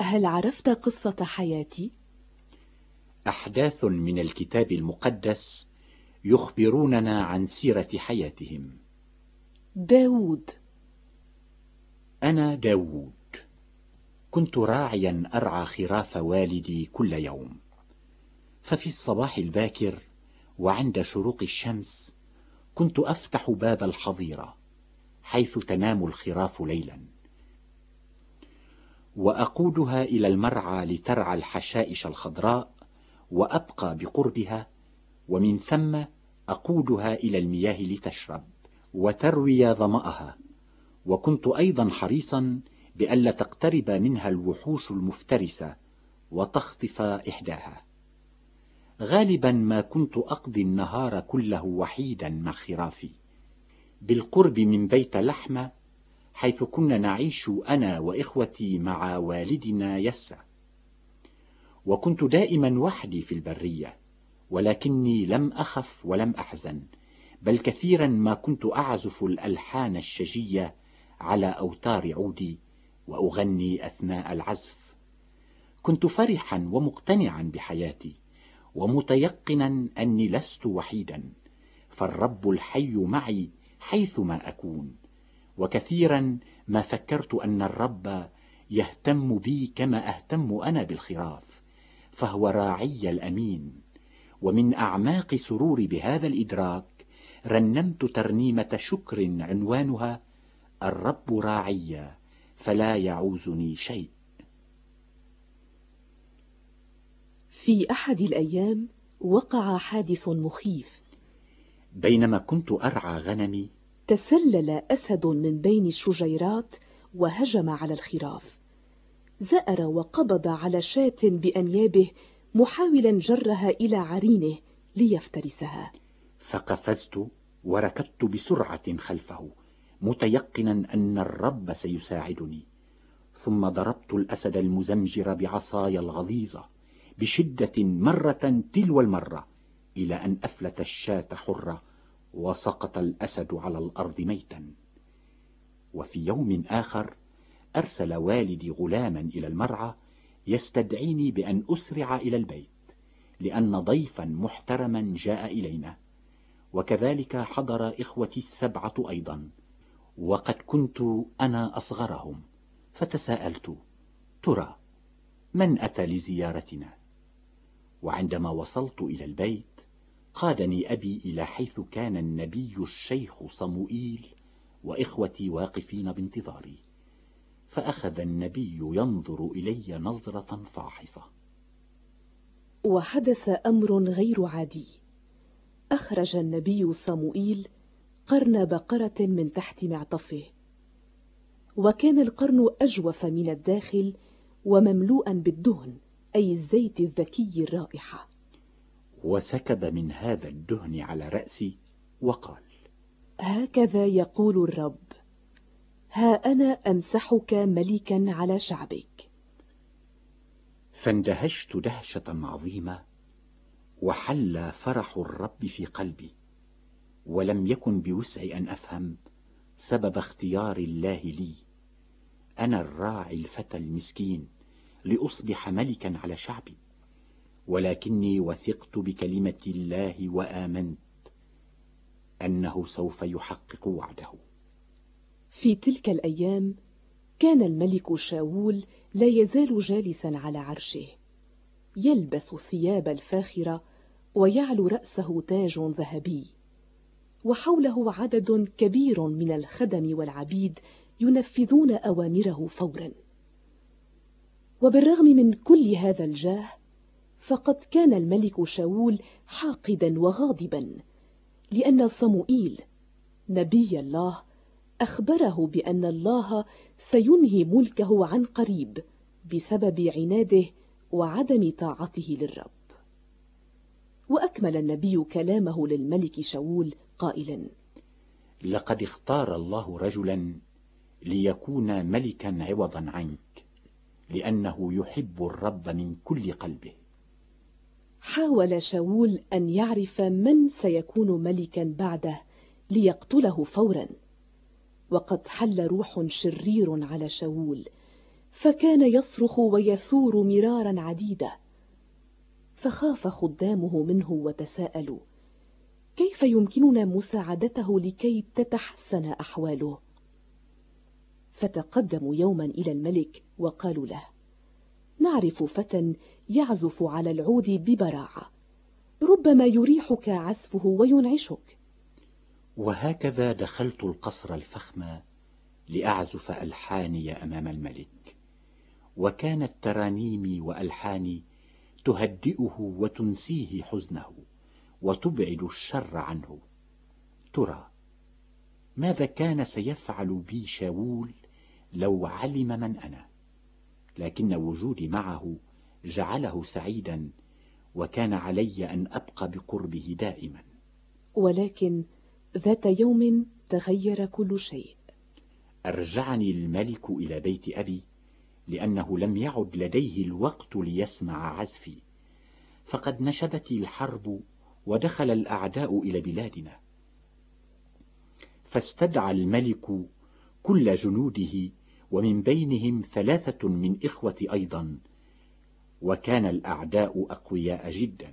هل عرفت قصة حياتي؟ أحداث من الكتاب المقدس يخبروننا عن سيرة حياتهم. داود. أنا داود، كنت راعيا أرعى خراف والدي كل يوم، ففي الصباح الباكر وعند شروق الشمس كنت أفتح باب الحظيرة حيث تنام الخراف ليلا، وأقودها إلى المرعى لترعى الحشائش الخضراء، وأبقى بقربها، ومن ثم أقودها إلى المياه لتشرب وتروي ظمأها. وكنت أيضا حريصا بألا تقترب منها الوحوش المفترسة وتخطف إحداها. غالبا ما كنت أقضي النهار كله وحيدا مع خرافي بالقرب من بيت لحمة، حيث كنا نعيش أنا وإخوتي مع والدنا يسى. وكنت دائما وحدي في البرية، ولكني لم أخف ولم أحزن، بل كثيرا ما كنت أعزف الألحان الشجية على أوتار عودي وأغني أثناء العزف. كنت فرحا ومقتنعا بحياتي، ومتيقنا أني لست وحيدا، فالرب الحي معي حيثما أكون. وكثيرا ما فكرت أن الرب يهتم بي كما أهتم أنا بالخراف، فهو راعي الأمين. ومن أعماق سروري بهذا الإدراك رنمت ترنيمة شكر عنوانها: الرب راعي فلا يعوزني شيء. في أحد الأيام وقع حادث مخيف. بينما كنت أرعى غنمي تسلل أسد من بين الشجيرات وهجم على الخراف. زأر وقبض على شاة بأنيابه محاولا جرها إلى عرينه ليفترسها، فقفزت وركضت بسرعة خلفه متيقنا أن الرب سيساعدني. ثم ضربت الأسد المزمجر بعصاي الغليظة بشدة مرة تلو المرة، إلى أن أفلت الشاة حرة وسقط الأسد على الأرض ميتا. وفي يوم آخر أرسل والدي غلاما إلى المرعى يستدعيني بأن أسرع إلى البيت، لأن ضيفا محترما جاء إلينا، وكذلك حضر إخوتي السبعة أيضا، وقد كنت أنا أصغرهم. فتساءلت: ترى من أتى لزيارتنا؟ وعندما وصلت إلى البيت قادني أبي إلى حيث كان النبي الشيخ صموئيل وإخوتي واقفين بانتظاري، فأخذ النبي ينظر إلي نظرة فاحصة. وحدث أمر غير عادي. أخرج النبي صموئيل قرن بقرة من تحت معطفه، وكان القرن أجوف من الداخل ومملوءا بالدهن، أي الزيت الذكي الرائحة. وسكب من هذا الدهن على رأسي وقال: هكذا يقول الرب: ها أنا أمسحك ملكا على شعبك. فاندهشت دهشة عظيمة، وحل فرح الرب في قلبي، ولم يكن بوسعي أن أفهم سبب اختيار الله لي، أنا الراعي الفتى المسكين، لأصبح ملكا على شعبي. ولكني وثقت بكلمة الله وآمنت أنه سوف يحقق وعده. في تلك الأيام كان الملك شاول لا يزال جالسا على عرشه، يلبس الثياب الفاخرة ويعلو رأسه تاج ذهبي، وحوله عدد كبير من الخدم والعبيد ينفذون أوامره فورا. وبالرغم من كل هذا الجاه، فقد كان الملك شاول حاقدا وغاضبا، لأن صموئيل نبي الله أخبره بأن الله سينهي ملكه عن قريب بسبب عناده وعدم طاعته للرب. وأكمل النبي كلامه للملك شاول قائلا: لقد اختار الله رجلا ليكون ملكا عوضا عنك، لأنه يحب الرب من كل قلبه. حاول شاول أن يعرف من سيكون ملكا بعده ليقتله فورا، وقد حل روح شرير على شاول فكان يصرخ ويثور مرارا عديدة. فخاف خدامه منه وتساءلوا: كيف يمكننا مساعدته لكي تتحسن أحواله؟ فتقدموا يوما إلى الملك وقالوا له: نعرف فتى يعزف على العود ببراعة، ربما يريحك عزفه وينعشك. وهكذا دخلت القصر الفخم لأعزف ألحاني أمام الملك، وكانت ترانيمي وألحاني تهدئه وتنسيه حزنه وتبعد الشر عنه. ترى ماذا كان سيفعل بي شاول لو علم من أنا؟ لكن وجودي معه جعله سعيدا، وكان علي أن أبقى بقربه دائما. ولكن ذات يوم تغير كل شيء. أرجعني الملك إلى بيت أبي، لأنه لم يعد لديه الوقت ليسمع عزفي، فقد نشبت الحرب ودخل الأعداء إلى بلادنا. فاستدعى الملك كل جنوده، ومن بينهم 3 من إخوتي أيضا، وكان الأعداء أقوياء جدا.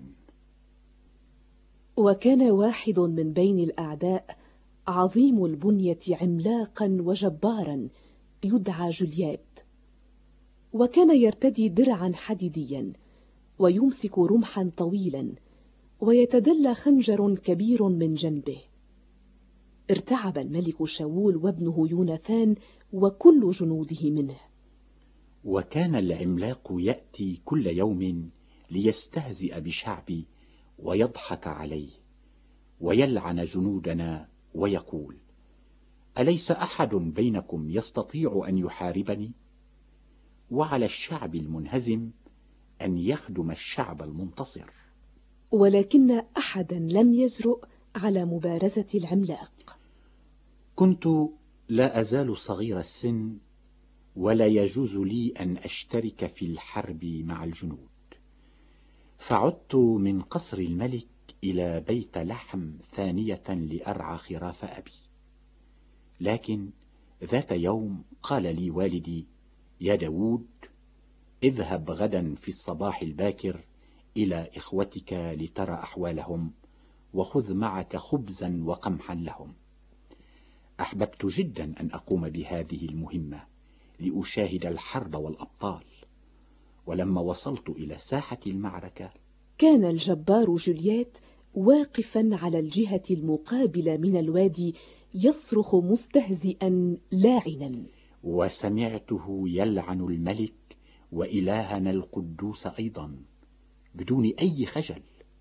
وكان واحد من بين الأعداء عظيم البنية عملاقا وجبارا يدعى جوليات، وكان يرتدي درعا حديديا ويمسك رمحا طويلا ويتدلى خنجر كبير من جنبه. ارتعب الملك شاول وابنه يوناثان وكل جنوده منه. وكان العملاق يأتي كل يوم ليستهزئ بشعبي ويضحك عليه ويلعن جنودنا ويقول: أليس أحد بينكم يستطيع أن يحاربني؟ وعلى الشعب المنهزم أن يخدم الشعب المنتصر. ولكن أحدا لم يجرؤ على مبارزة العملاق. كنت لا أزال صغير السن، ولا يجوز لي أن أشترك في الحرب مع الجنود، فعدت من قصر الملك إلى بيت لحم ثانية لأرعى خراف أبي. لكن ذات يوم قال لي والدي: يا داود، اذهب غدا في الصباح الباكر إلى إخوتك لترى أحوالهم، وخذ معك خبزا وقمحا لهم. أحببت جدا أن أقوم بهذه المهمة لأشاهد الحرب والأبطال. ولما وصلت إلى ساحة المعركة، كان الجبار جوليات واقفا على الجهة المقابلة من الوادي يصرخ مستهزئا لاعنا: وسمعته يلعن الملك وإلهنا القدوس أيضا بدون أي خجل.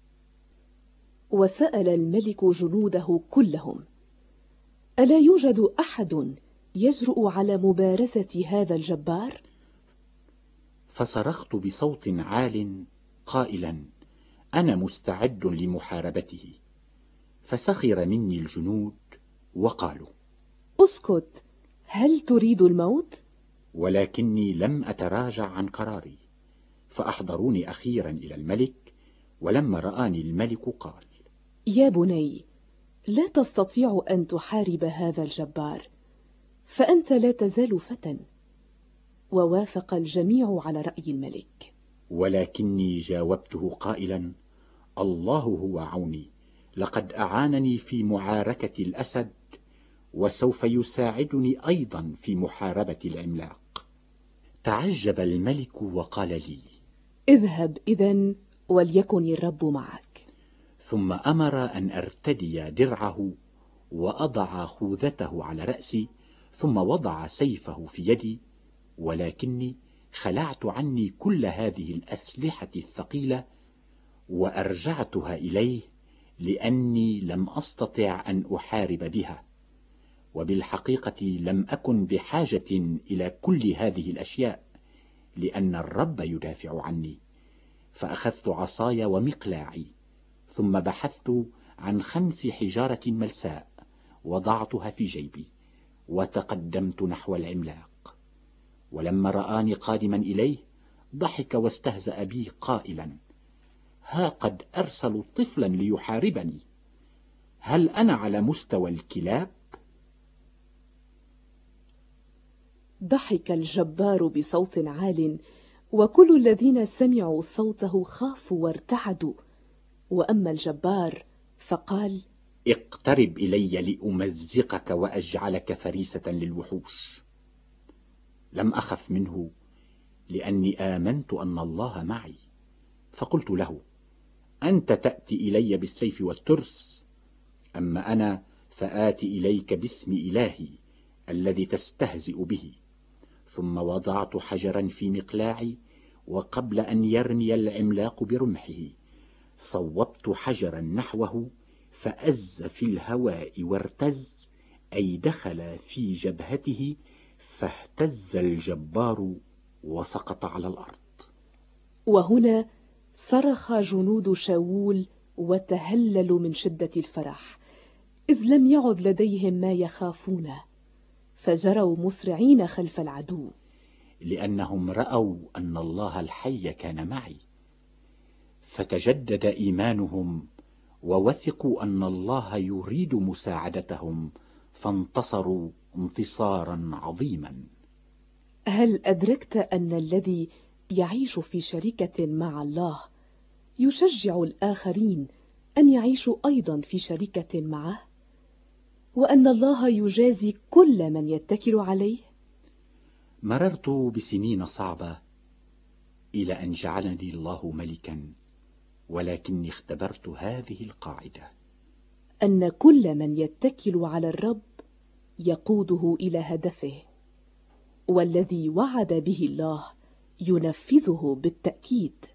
وسأل الملك جنوده كلهم: ألا يوجد أحد يجرؤ على مبارزة هذا الجبار؟ فصرخت بصوت عال قائلا: أنا مستعد لمحاربته. فسخر مني الجنود وقالوا: اسكت، هل تريد الموت؟ ولكني لم أتراجع عن قراري، فأحضروني أخيرا إلى الملك. ولما رآني الملك قال: يا بني، لا تستطيع أن تحارب هذا الجبار، فأنت لا تزال فتى. ووافق الجميع على رأي الملك. ولكني جاوبته قائلا: الله هو عوني، لقد أعانني في معاركة الأسد، وسوف يساعدني أيضا في محاربة العملاق. تعجب الملك وقال لي: اذهب إذن، وليكن الرب معك. ثم أمر أن أرتدي درعه وأضع خوذته على رأسي، ثم وضع سيفه في يدي. ولكني خلعت عني كل هذه الأسلحة الثقيلة وأرجعتها إليه، لأني لم أستطع أن أحارب بها. وبالحقيقة لم أكن بحاجة إلى كل هذه الأشياء، لأن الرب يدافع عني. فأخذت عصاي ومقلاعي، ثم بحثت عن 5 حجارة ملساء، وضعتها في جيبي، وتقدمت نحو العملاق. ولما رآني قادما إليه ضحك واستهزأ بي قائلا: ها قد أرسلوا طفلا ليحاربني، هل أنا على مستوى الكلاب؟ ضحك الجبار بصوت عال، وكل الذين سمعوا صوته خافوا وارتعدوا. وأما الجبار فقال: اقترب إلي لأمزقك وأجعلك فريسة للوحوش. لم أخف منه لأني آمنت أن الله معي، فقلت له: أنت تأتي إلي بالسيف والترس، أما أنا فآتي إليك باسم إلهي الذي تستهزئ به. ثم وضعت حجرا في مقلاعي، وقبل أن يرمي العملاق برمحه صوبت حجرا نحوه، فأز في الهواء وارتز، أي دخل في جبهته، فاهتز الجبار وسقط على الأرض. وهنا صرخ جنود شاول وتهللوا من شدة الفرح، إذ لم يعد لديهم ما يخافونه، فجروا مسرعين خلف العدو، لأنهم رأوا أن الله الحي كان معي. فتجدد إيمانهم ووثقوا أن الله يريد مساعدتهم، فانتصروا انتصارا عظيما. هل أدركت أن الذي يعيش في شركة مع الله يشجع الآخرين أن يعيشوا أيضا في شركة معه، وأن الله يجازي كل من يتكل عليه؟ مررت بسنين صعبة إلى أن جعلني الله ملكا، ولكني اختبرت هذه القاعدة: أن كل من يتكل على الرب يقوده إلى هدفه، والذي وعد به الله ينفذه بالتأكيد.